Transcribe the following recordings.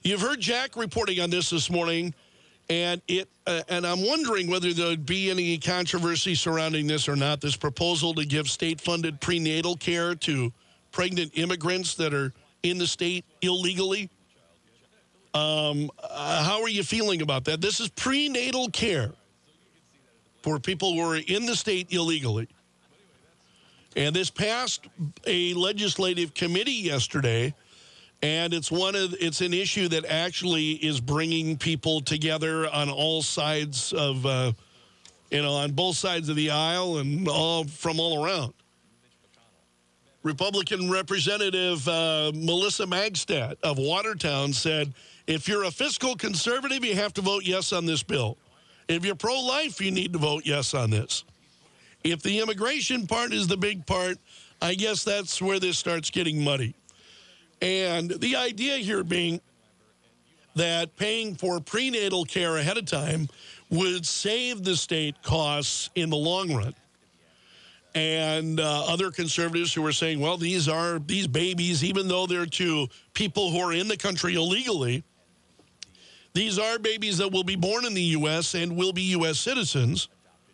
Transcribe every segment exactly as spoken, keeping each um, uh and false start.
You've heard Jack reporting on this this morning, and it uh, and I'm wondering whether there'd be any controversy surrounding this or not. This proposal to give state-funded prenatal care to pregnant immigrants that are in the state illegally. Um, uh, how are you feeling about that? This is prenatal care for people who are in the state illegally. And this passed a legislative committee yesterday, and it's one of it's an issue that actually is bringing people together on all sides of, uh, you know, on both sides of the aisle and all from all around. Republican Representative uh, Melissa Magstad of Watertown said, if you're a fiscal conservative, you have to vote yes on this bill. If you're pro-life, you need to vote yes on this. If the immigration part is the big part, I guess that's where this starts getting muddy. And the idea here being that paying for prenatal care ahead of time would save the state costs in the long run. And uh, other conservatives who are saying, well, these are these babies, even though they're to people who are in the country illegally, these are babies that will be born in the U S and will be U S citizens.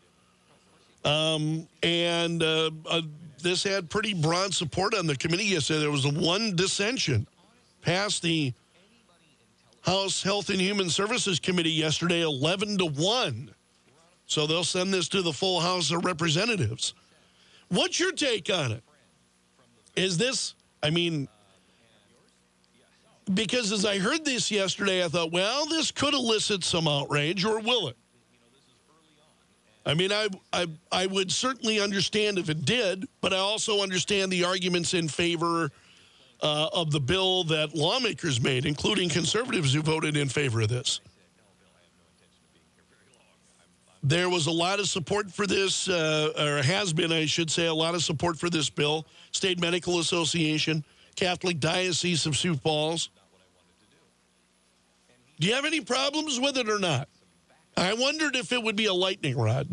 Um, and uh, uh, this had pretty broad support on the committee yesterday. There was a one dissension past the House Health and Human Services Committee yesterday, eleven to one. So they'll send this to the full House of Representatives. What's your take on it? Is this, I mean, because as I heard this yesterday, I thought, well, this could elicit some outrage, or will it? I mean, I, I, I would certainly understand if it did, but I also understand the arguments in favor uh, of the bill that lawmakers made, including conservatives who voted in favor of this. There was a lot of support for this, uh, or has been, I should say, a lot of support for this bill. State Medical Association, Catholic Diocese of Sioux Falls. Do you have any problems with it or not? I wondered if it would be a lightning rod.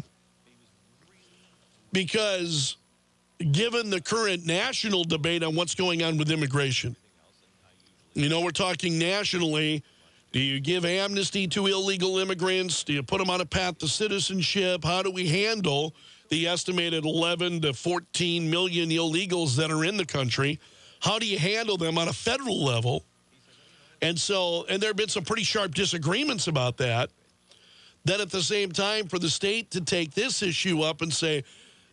Because given the current national debate on what's going on with immigration, you know, we're talking nationally. Do you give amnesty to illegal immigrants? Do you put them on a path to citizenship? How do we handle the estimated eleven to fourteen million illegals that are in the country? How do you handle them on a federal level? And so, and there have been some pretty sharp disagreements about that. Then at the same time, for the state to take this issue up and say,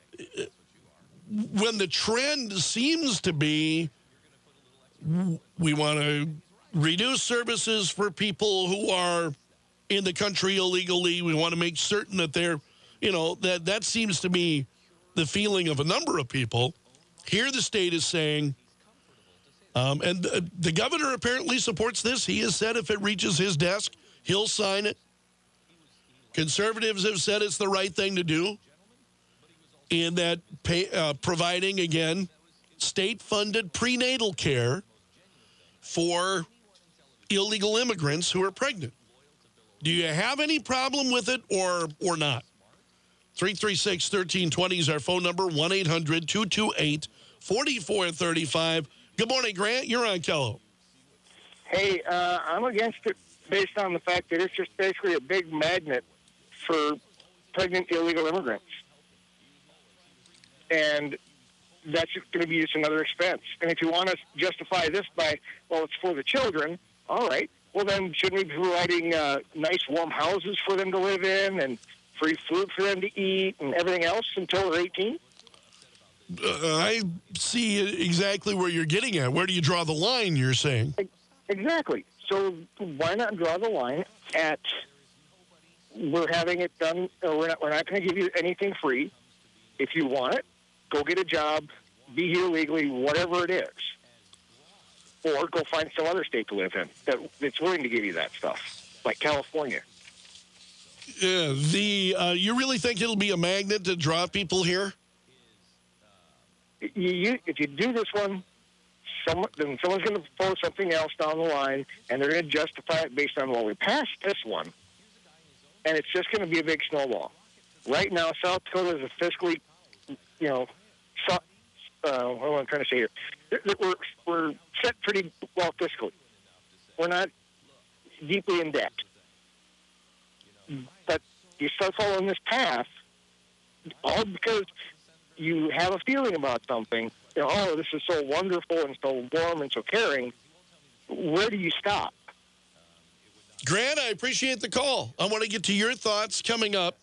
when the trend seems to be, we want to reduce services for people who are in the country illegally. We want to make certain that they're, you know, that that seems to be the feeling of a number of people. Here the state is saying, um, and the, the governor apparently supports this. He has said if it reaches his desk, he'll sign it. Conservatives have said it's the right thing to do in that pay, uh, providing, again, state-funded prenatal care for illegal immigrants who are pregnant. Do you have any problem with it or or not? three three six, one three two zero is our phone number, one eight hundred, two two eight, four four three five. Good morning, Grant. You're on Kello. Hey, uh, I'm against it based on the fact that it's just basically a big magnet for pregnant illegal immigrants. And that's going to be just another expense. And if you want to justify this by, well, it's for the children, all right. Well, then shouldn't we be providing uh, nice warm houses for them to live in and free food for them to eat and everything else until they're eighteen? Uh, I see exactly where you're getting at. Where do you draw the line, you're saying? Exactly. So why not draw the line at we're having it done, or we're not, we're not going to give you anything free. If you want it, go get a job, be here legally, whatever it is. Or go find some other state to live in that, that's willing to give you that stuff, like California. Yeah, the uh, you really think it'll be a magnet to draw people here? You, you, if you do this one, someone, then someone's going to propose something else down the line, and they're going to justify it based on, well, we passed this one, and it's just going to be a big snowball. Right now, South Dakota is a fiscally, you know, so, uh, what am I trying to say here? We're, we're set pretty well fiscally. We're not deeply in debt. But you start following this path, all because you have a feeling about something. You know, oh, this is so wonderful and so warm and so caring. Where do you stop? Grant, I appreciate the call. I want to get to your thoughts coming up.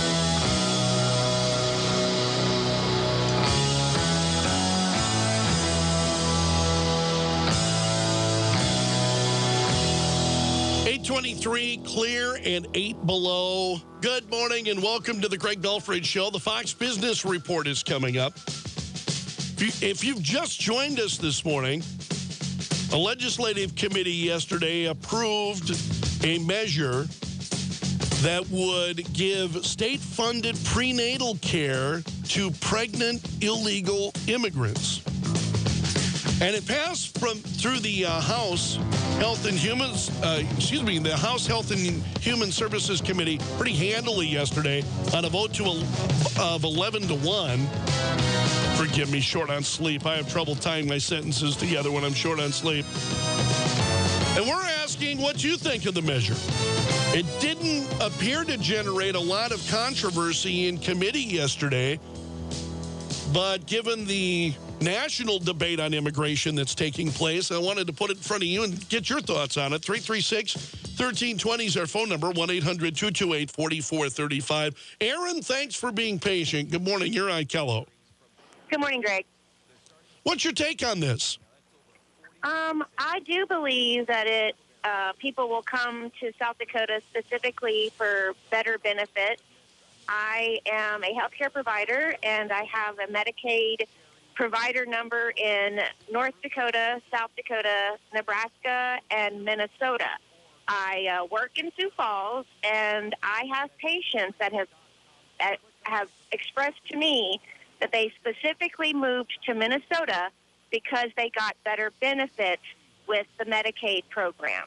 eight twenty-three, clear and eight below. Good morning and welcome to the Greg Belfrage Show. The Fox Business Report is coming up. If you've just joined us this morning, a legislative committee yesterday approved a measure that would give state-funded prenatal care to pregnant illegal immigrants. And it passed from through the uh, House Health and Humans, uh, excuse me, the House Health and Human Services Committee pretty handily yesterday on a vote to a, of eleven to one. Forgive me, short on sleep. I have trouble tying my sentences together when I'm short on sleep. And we're asking what you think of the measure. It didn't appear to generate a lot of controversy in committee yesterday, but given the national debate on immigration that's taking place, I wanted to put it in front of you and get your thoughts on it. three three six, one three two zero is our phone number, one eight hundred, two two eight, four four three five. Aaron, thanks for being patient. Good morning. You're on Kello. Good morning, Greg. What's your take on this? Um, I do believe that it uh, people will come to South Dakota specifically for better benefits. I am a healthcare provider, and I have a Medicaid provider number in North Dakota, South Dakota, Nebraska, and Minnesota. I uh, work in Sioux Falls, and I have patients that have that have expressed to me that they specifically moved to Minnesota because they got better benefits with the Medicaid program.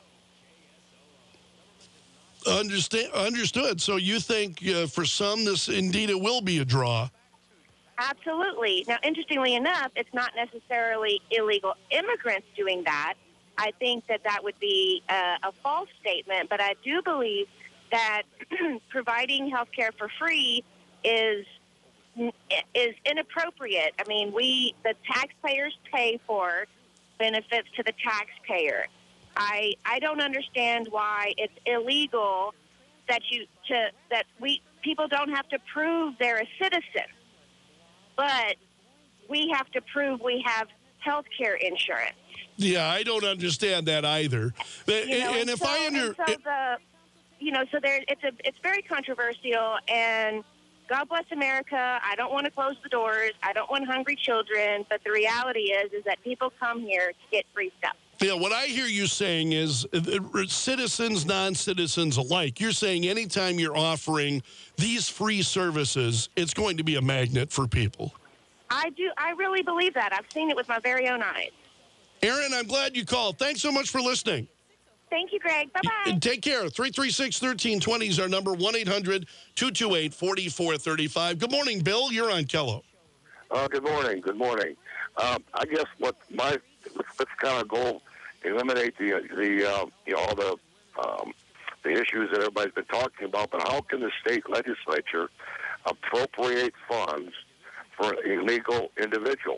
Understand, understood. So you think uh, for some this indeed it will be a draw? Absolutely. Now, interestingly enough, it's not necessarily illegal immigrants doing that. I think that that would be a, a false statement, but I do believe that providing health care for free is is inappropriate. I mean, we, the taxpayers pay for benefits to the taxpayer. I I don't understand why it's illegal that you to that we people don't have to prove they're a citizen, but we have to prove we have health care insurance. Yeah, I don't understand that either. You know, and, and, and if so, I under, and so the, you know, so there it's a it's very controversial, and God bless America. I don't want to close the doors. I don't want hungry children, but the reality is is that people come here to get free stuff. Yeah, what I hear you saying is uh, citizens, non-citizens alike. You're saying anytime you're offering these free services, it's going to be a magnet for people. I do. I really believe that. I've seen it with my very own eyes. Aaron, I'm glad you called. Thanks so much for listening. Thank you, Greg. Bye-bye. Take care. three three six, one three two zero is our number, one eight hundred, two two eight, four four three five. Good morning, Bill. You're on Kello. Uh, good morning. Good morning. Um, I guess what my let's, let's kind of go eliminate the the uh, you know all the um, the issues that everybody's been talking about. But how can the state legislature appropriate funds for illegal individuals?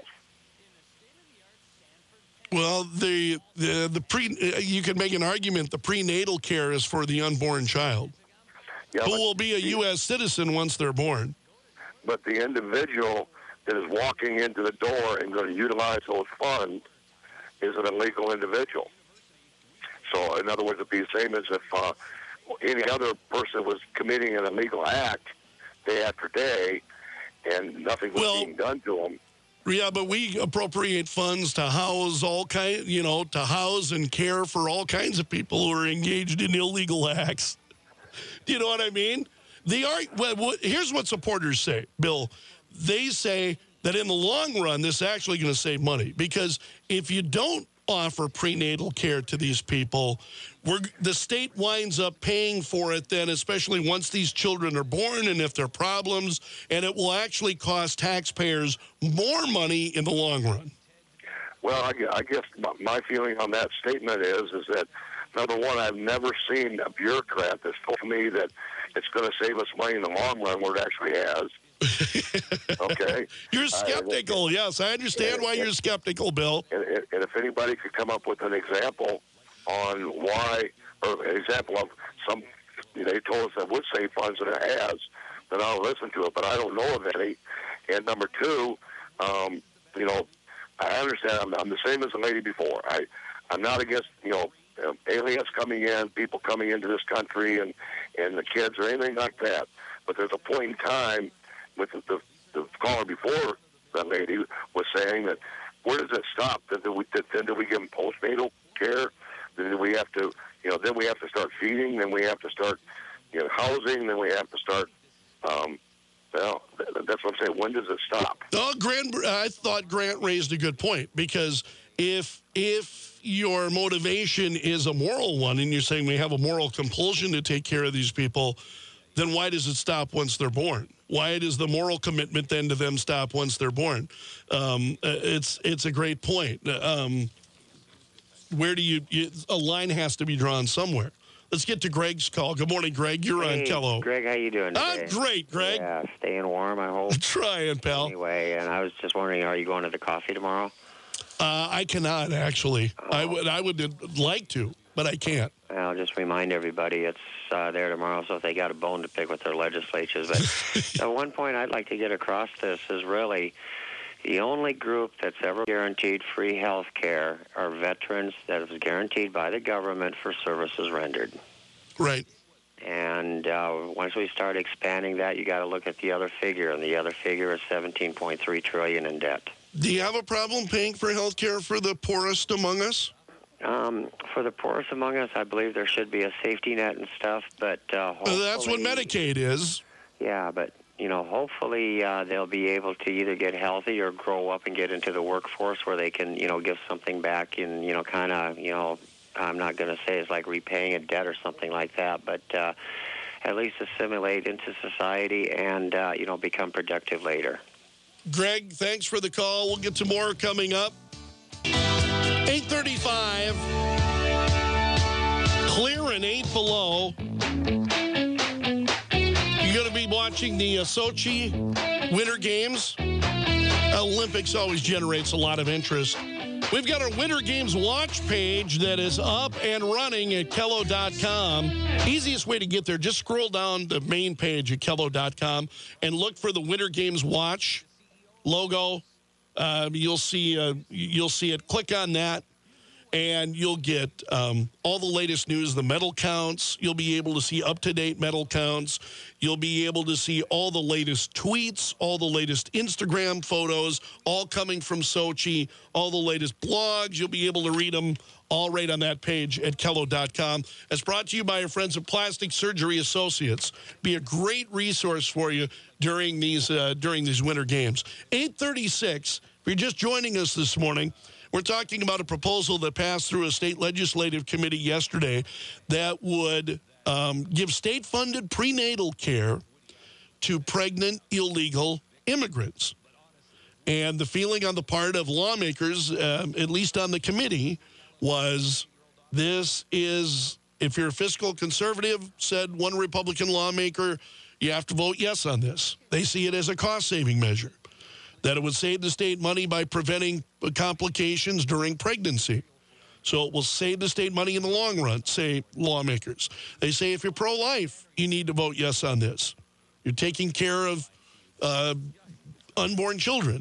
Well, the the the pre you could make an argument the prenatal care is for the unborn child, Yeah, who but will be a the- U S citizen once they're born. But the individual that is walking into the door and going to utilize those funds is an illegal individual. So, in other words, it'd be the same as if uh, any other person was committing an illegal act day after day, and nothing was Well- being done to them. Yeah, but we appropriate funds to house all kind, you know, to house and care for all kinds of people who are engaged in illegal acts. Do you know what I mean? The art. Well, what, here's what supporters say, Bill. They say that in the long run, this is actually going to save money because if you don't offer prenatal care to these people, we're, the state winds up paying for it then, especially once these children are born and if there are problems, and it will actually cost taxpayers more money in the long run. Well, I, gu- I guess my- my feeling on that statement is is that number one, I've never seen a bureaucrat that's told me that it's going to save us money in the long run where it actually has. Okay? You're skeptical. Uh, yes, I understand why you're skeptical, Bill. And, and if anybody could come up with an example on why, or an example of some, they told us that would save funds and it has, then I'll listen to it. But I don't know of any. And number two, um, you know, I understand. I'm, I'm the same as the lady before. I, I'm not against, you know, um, aliens coming in, people coming into this country, and, and the kids or anything like that. But there's a point in time with the, the, the caller before that lady was saying that where does it stop? Then do we, then do we give them postnatal care? Then do we have to, you know, then we have to start feeding. Then we have to start, you know, housing. Then we have to start. Um, well, that's what I'm saying. When does it stop? Oh, Grant, I thought Grant raised a good point, because if if your motivation is a moral one and you're saying we have a moral compulsion to take care of these people, then why does it stop once they're born? Why does the moral commitment then to them stop once they're born? Um, it's it's a great point. Um, where do you, you, a line has to be drawn somewhere. Let's get to Greg's call. Good morning, Greg. You're hey, on Kello. Greg, how you doing today? I'm great, Greg. Yeah, staying warm, I hope. Trying, pal. Anyway, and I was just wondering, are you going to the coffee tomorrow? Uh, I cannot, actually. Oh. I would I would like to, but I can't. I'll just remind everybody it's uh, there tomorrow, so if they got a bone to pick with their legislatures. But at one point I'd like to get across this is really the only group that's ever guaranteed free health care are veterans that is guaranteed by the government for services rendered. Right. And uh, once we start expanding that, you got to look at the other figure, and the other figure is seventeen point three trillion dollars in debt. Do you have a problem paying for health care for the poorest among us? Um, for the poorest among us, I believe there should be a safety net and stuff, but uh, well, that's what Medicaid is. Yeah, but you know, hopefully uh, they'll be able to either get healthy or grow up and get into the workforce where they can, you know, give something back and, you know, kind of, you know, I'm not going to say it's like repaying a debt or something like that, but uh, at least assimilate into society and, uh, you know, become productive later. Greg, thanks for the call. We'll get to more coming up. eight thirty-five, clear and eight below. You're going to be watching the uh, Sochi Winter Games. Olympics always generates a lot of interest. We've got our Winter Games watch page that is up and running at Kello dot com. Easiest way to get there, just scroll down the main page at Kello dot com and look for the Winter Games watch logo. Uh, you'll see uh, you'll see it. Click on that, and you'll get um, all the latest news, the medal counts. You'll be able to see up-to-date medal counts. You'll be able to see all the latest tweets, all the latest Instagram photos, all coming from Sochi, all the latest blogs. You'll be able to read them all right on that page at Kello dot com. It's brought to you by our friends at Plastic Surgery Associates. Be a great resource for you during these uh, during these Winter Games. eight thirty-six, if you're just joining us this morning, we're talking about a proposal that passed through a state legislative committee yesterday that would um, give state-funded prenatal care to pregnant illegal immigrants. And the feeling on the part of lawmakers, um, at least on the committee, was this is, if you're a fiscal conservative, said one Republican lawmaker, you have to vote yes on this. They see it as a cost-saving measure, that it would save the state money by preventing complications during pregnancy. So it will save the state money in the long run, say lawmakers. They say if you're pro-life, you need to vote yes on this. You're taking care of uh, unborn children.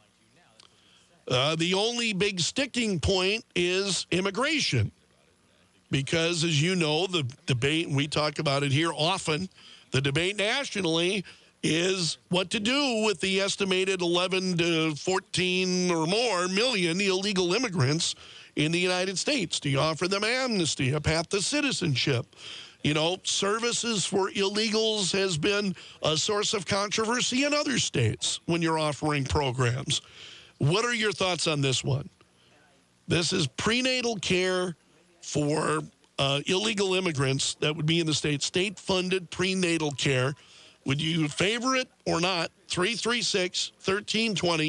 Uh, the only big sticking point is immigration. Because, as you know, the debate, and we talk about it here often, the debate nationally is what to do with the estimated eleven to fourteen or more million illegal immigrants in the United States. Do you offer them amnesty, a path to citizenship? You know, services for illegals has been a source of controversy in other states when you're offering programs. What are your thoughts on this one? This is prenatal care for uh, illegal immigrants that would be in the state, state-funded prenatal care. Would you favor it or not? three three six, one three two zero.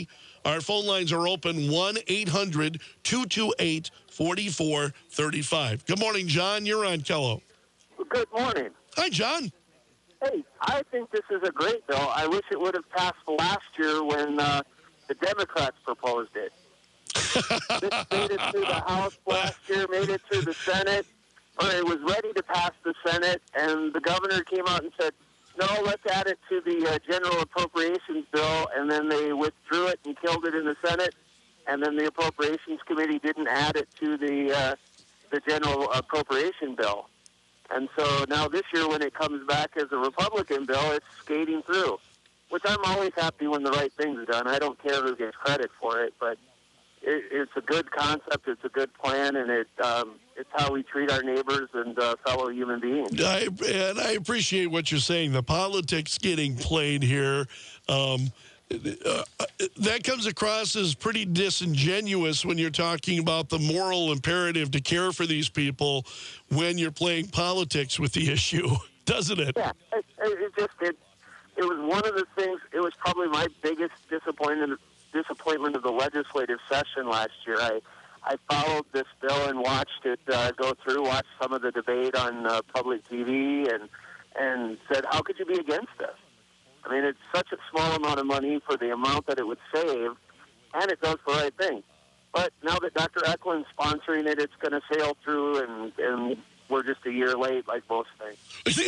Our phone lines are open, one eight hundred two two eight four four three five. Good morning, John. You're on Kello. Good morning. Hi, John. Hey, I think this is a great bill. I wish it would have passed last year when uh, the Democrats proposed it. This made it through the House last year, made it through the Senate, or it was ready to pass the Senate, and the governor came out and said, no, let's add it to the uh, general appropriations bill, and then they withdrew it and killed it in the Senate, and then the appropriations committee didn't add it to the uh, the general appropriation bill. And so now this year when it comes back as a Republican bill, it's skating through, which I'm always happy when the right thing's done. I don't care who gets credit for it, but it, it's a good concept, it's a good plan, and it um, it's how we treat our neighbors and uh, fellow human beings. I, and I appreciate what you're saying. The politics getting played here, um, uh, that comes across as pretty disingenuous when you're talking about the moral imperative to care for these people when you're playing politics with the issue, doesn't it? Yeah, it, it just it, it was one of the things. It was probably my biggest disappointment disappointment of the legislative session last year. I I followed this bill and watched it uh, go through, watched some of the debate on uh, public T V, and and said, how could you be against this? I mean, it's such a small amount of money for the amount that it would save, and it does the right thing. But now that Doctor Eklund's sponsoring it, it's going to sail through, and, and we're just a year late, like most things.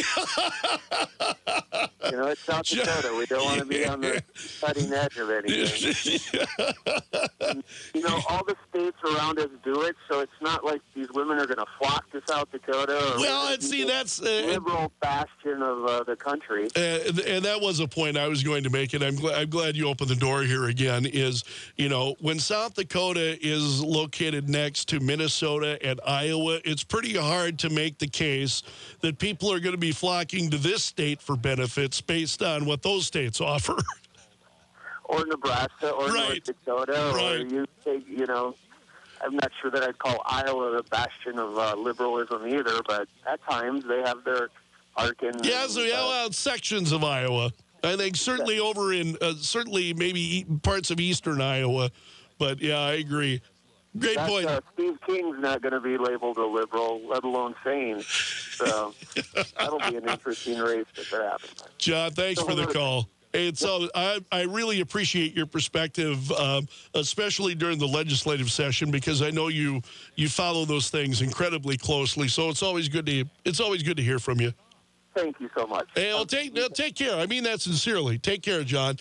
You know, it's South Dakota. We don't want to be on the cutting edge of anything. And, you know, all the states around us do it, so it's not like these women are going to flock to South Dakota. Or Well, and see, that's... Uh, liberal bastion of uh, the country. Uh, and that was a point I was going to make, and I'm, gl- I'm glad you opened the door here again, is, you know, when South Dakota is located next to Minnesota and Iowa, it's pretty hard to make the case that people are going to be flocking to this state for benefits based on what those states offer. Or Nebraska, or Right. North Dakota, Right. or you take, you know, I'm not sure that I'd call Iowa the bastion of uh, liberalism either, but at times they have their Arkin. Yeah, so yeah, uh, well, sections of Iowa. I think certainly over in, uh, certainly maybe e- parts of eastern Iowa. But, yeah, I agree. Great That's, point. Uh, Steve King's not going to be labeled a liberal, let alone sane. So that'll be an interesting race if that happens. John, thanks for the call. Hey, so I, I really appreciate your perspective, um, especially during the legislative session, because I know you you follow those things incredibly closely. So it's always good to it's always good to hear from you. Thank you so much. Hey, well, take uh, take care. I mean that sincerely. Take care, John.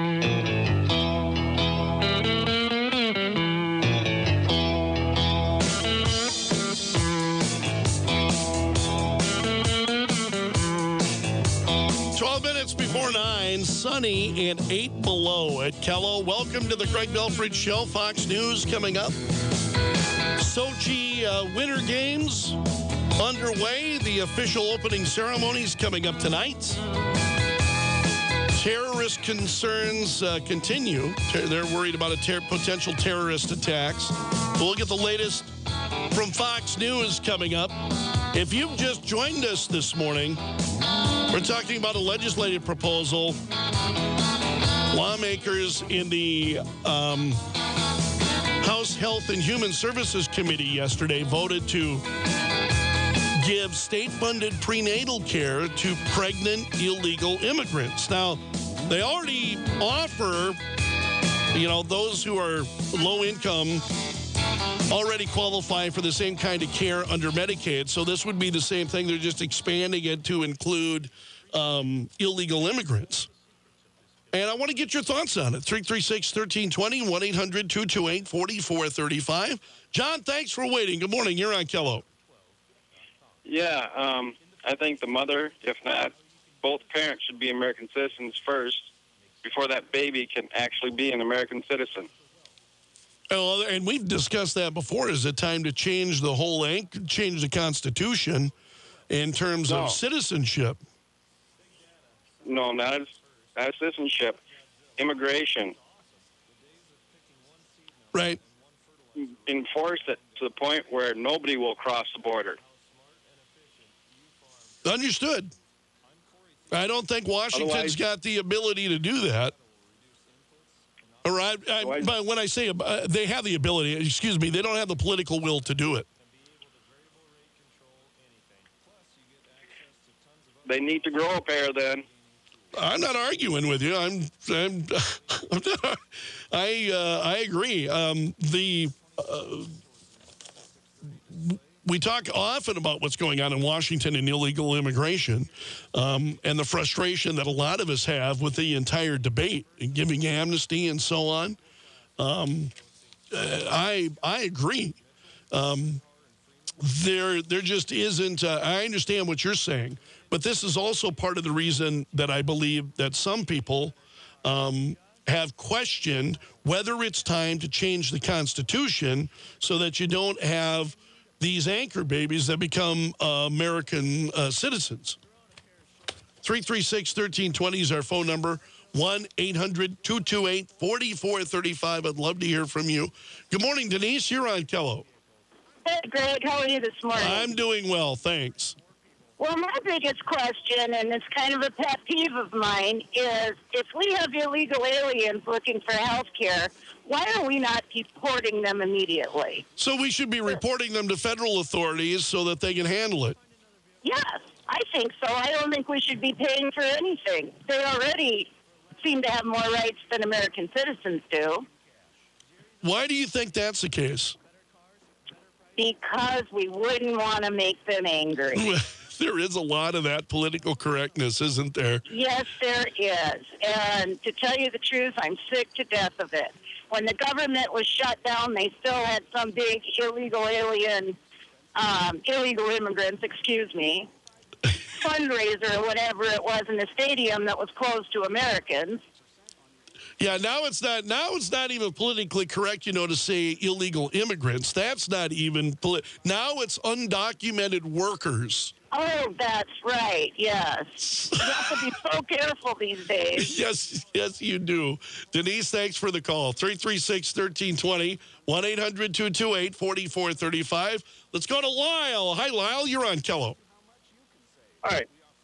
twelve minutes before nine, sunny and eight below at Kello. Welcome to the Craig Belfridge Show. Fox News coming up. Sochi uh, Winter Games underway. The official opening ceremonies coming up tonight. Terrorist concerns uh, continue. Ter- they're worried about a ter- potential terrorist attacks. We'll get the latest from Fox News coming up. If you've just joined us this morning, we're talking about a legislative proposal. Lawmakers in the um, House Health and Human Services Committee yesterday voted to give state-funded prenatal care to pregnant illegal immigrants. Now, they already offer, you know, those who are low income already qualify for the same kind of care under Medicaid. So this would be the same thing. They're just expanding it to include um, illegal immigrants. And I want to get your thoughts on it. three three six, one three two zero, one eight hundred two two eight four four three five. John, thanks for waiting. Good morning. You're on Kello. Yeah, um, I think the mother, if not both parents, should be American citizens first before that baby can actually be an American citizen. Oh, and we've discussed that before. Is it time to change the whole anch- change the Constitution in terms No. of citizenship? No, not as, not as citizenship. Immigration. Right. Enforce it to the point where nobody will cross the border. Understood. I don't think Washington's Otherwise- got the ability to do that. All right. I, So I- but when I say uh, they have the ability, excuse me, they don't have the political will to do it. They need to grow a pair then. I'm not arguing with you. I'm, I'm, I'm not, I, uh, I agree. Um, the uh, we talk often about what's going on in Washington and illegal immigration, um, and the frustration that a lot of us have with the entire debate and giving amnesty and so on. Um, uh, I I agree. Um, there there just isn't. Uh, I understand what you're saying. But this is also part of the reason that I believe that some people um, have questioned whether it's time to change the Constitution so that you don't have these anchor babies that become uh, American uh, citizens. three three six, one three two zero is our phone number. one eight hundred, two two eight, four four three five. I'd love to hear from you. Good morning, Denise. You're on Kello. Hey, Greg, how are you this morning? I'm doing well, thanks. Well, my biggest question, and it's kind of a pet peeve of mine, is if we have illegal aliens looking for health care, why are we not deporting them immediately? So we should be reporting them to federal authorities so that they can handle it. Yes, I think so. I don't think we should be paying for anything. They already seem to have more rights than American citizens do. Why do you think that's the case? Because we wouldn't want to make them angry. There is a lot of that political correctness, isn't there? Yes, there is. And to tell you the truth, I'm sick to death of it. When the government was shut down, they still had some big illegal alien, um, illegal immigrants, excuse me, fundraiser or whatever it was in the stadium that was closed to Americans. Yeah, now it's not. Now it's not even politically correct, you know, to say illegal immigrants. That's not even. Poli- now it's undocumented workers. Oh, that's right. Yes, you have to be so careful these days. Yes, yes, you do. Denise, thanks for the call. three three six, one three two zero, one eight hundred, two two eight, four four three five. Let's go to Lyle. Hi, Lyle. You're on Kello. Hi.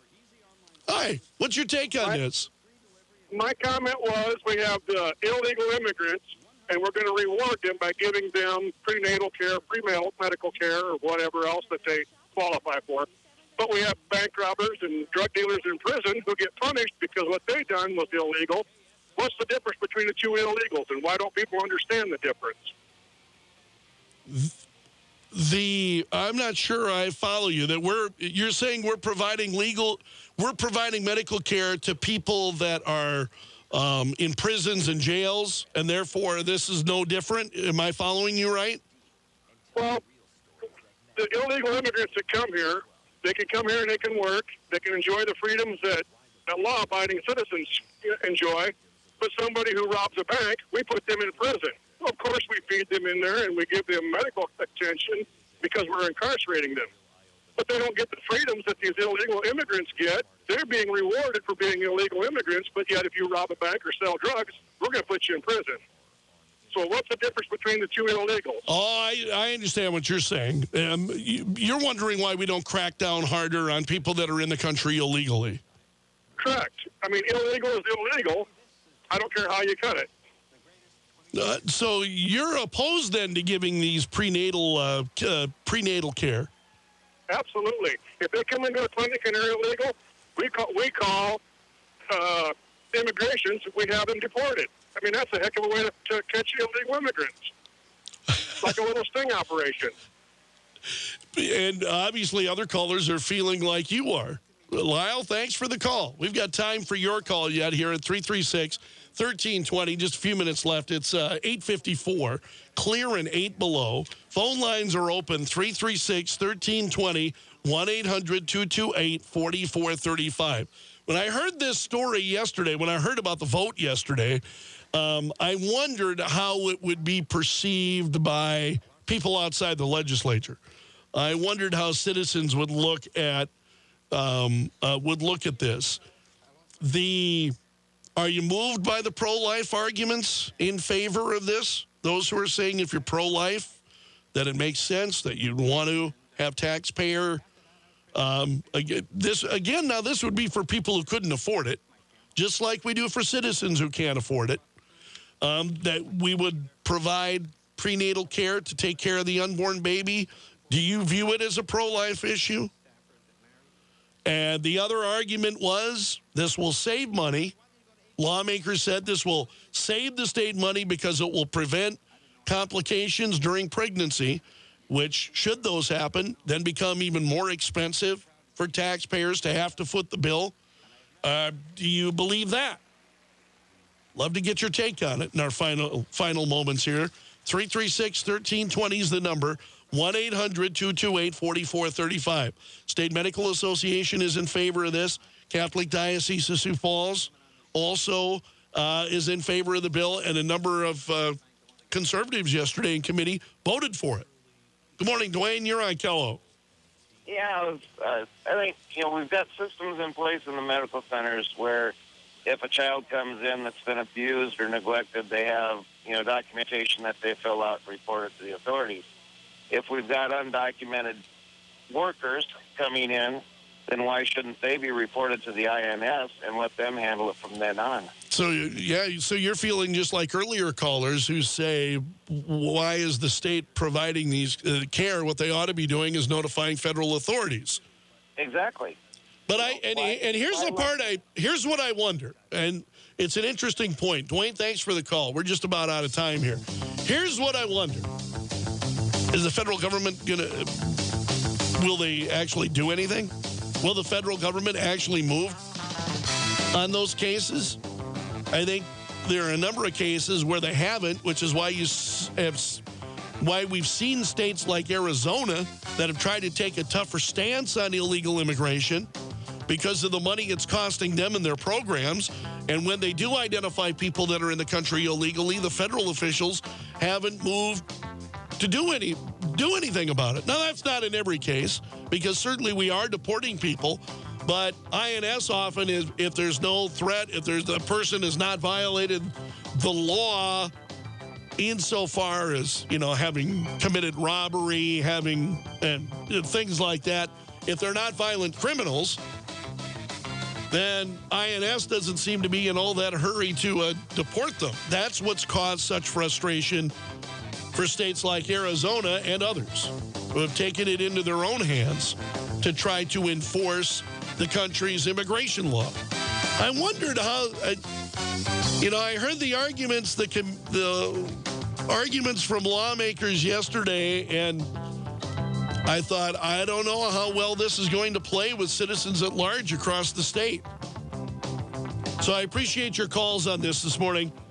Hi. What's your take on Hi. this? My comment was we have the illegal immigrants, and we're going to reward them by giving them prenatal care, pre-medical care, or whatever else that they qualify for. But we have bank robbers and drug dealers in prison who get punished because what they done was illegal. What's the difference between the two illegals, and why don't people understand the difference? The I'm not sure I follow you. That we're you're saying we're providing legal, we're providing medical care to people that are um, in prisons and jails, and therefore this is no different. Am I following you right? Well, the illegal immigrants that come here, they can come here and they can work. They can enjoy the freedoms that, that law-abiding citizens enjoy. But somebody who robs a bank, we put them in prison. Well, of course, we feed them in there and we give them medical attention because we're incarcerating them. But they don't get the freedoms that these illegal immigrants get. They're being rewarded for being illegal immigrants, but yet if you rob a bank or sell drugs, we're going to put you in prison. So what's the difference between the two illegals? Oh, I, I understand what you're saying. Um, you, you're wondering why we don't crack down harder on people that are in the country illegally. Correct. I mean, illegal is illegal. I don't care how you cut it. Uh, so you're opposed then to giving these prenatal uh, uh, prenatal care? Absolutely. If they come into a clinic and they're illegal, we call, we call uh, immigration, we have them deported. I mean, that's a heck of a way to, to catch illegal immigrants. Like a little sting operation. And obviously other callers are feeling like you are. Lyle, thanks for the call. We've got time for your call yet here at three three six, one three two zero. Just a few minutes left. It's uh, eight fifty-four, clear and eight below. Phone lines are open, three three six, one three two zero, one eight hundred, two two eight, four four three five. When I heard this story yesterday, when I heard about the vote yesterday, um, I wondered how it would be perceived by people outside the legislature. I wondered how citizens would look at um, uh, would look at this. The are you moved by the pro-life arguments in favor of this? Those who are saying if you're pro-life, that it makes sense that you'd want to have taxpayer. Um, again, this again now this would be for people who couldn't afford it, just like we do for citizens who can't afford it. um, that we would provide prenatal care to take care of the unborn baby. Do you view it as a pro-life issue? And the other argument was this will save money. Lawmakers said this will save the state money because it will prevent complications during pregnancy, which, should those happen, then become even more expensive for taxpayers to have to foot the bill. Uh, do you believe that? Love to get your take on it in our final final moments here. three three six, one three two zero is the number. one eight hundred, two two eight, four four three five. State Medical Association is in favor of this. Catholic Diocese of Sioux Falls also uh, is in favor of the bill, and a number of uh, conservatives yesterday in committee voted for it. Good morning, Dwayne. You're on Kello. Yeah, I, was, uh, I think, you know, we've got systems in place in the medical centers where if a child comes in that's been abused or neglected, they have, you know, documentation that they fill out and report it to the authorities. If we've got undocumented workers coming in, then why shouldn't they be reported to the I N S and let them handle it from then on? So, yeah, so you're feeling just like earlier callers who say, why is the state providing these uh, care? What they ought to be doing is notifying federal authorities. Exactly. But I and, and here's the part I here's what I wonder, and it's an interesting point. Dwayne, thanks for the call. We're just about out of time here. Here's what I wonder. Is the federal government going to, will they actually do anything? Will the federal government actually move on those cases? I think there are a number of cases where they haven't, which is why you have, why we've seen states like Arizona that have tried to take a tougher stance on illegal immigration because of the money it's costing them in their programs. And when they do identify people that are in the country illegally, the federal officials haven't moved to do any do anything about it. Now, that's not in every case, because certainly we are deporting people, but I N S often is, if there's no threat, if there's the person has not violated the law insofar as, you know, having committed robbery, having and you know, things like that, if they're not violent criminals, then I N S doesn't seem to be in all that hurry to uh, deport them. That's what's caused such frustration for states like Arizona and others who have taken it into their own hands to try to enforce the country's immigration law. I wondered how, uh, you know, I heard the arguments, the, the arguments from lawmakers yesterday, and I thought, I don't know how well this is going to play with citizens at large across the state. So I appreciate your calls on this this morning.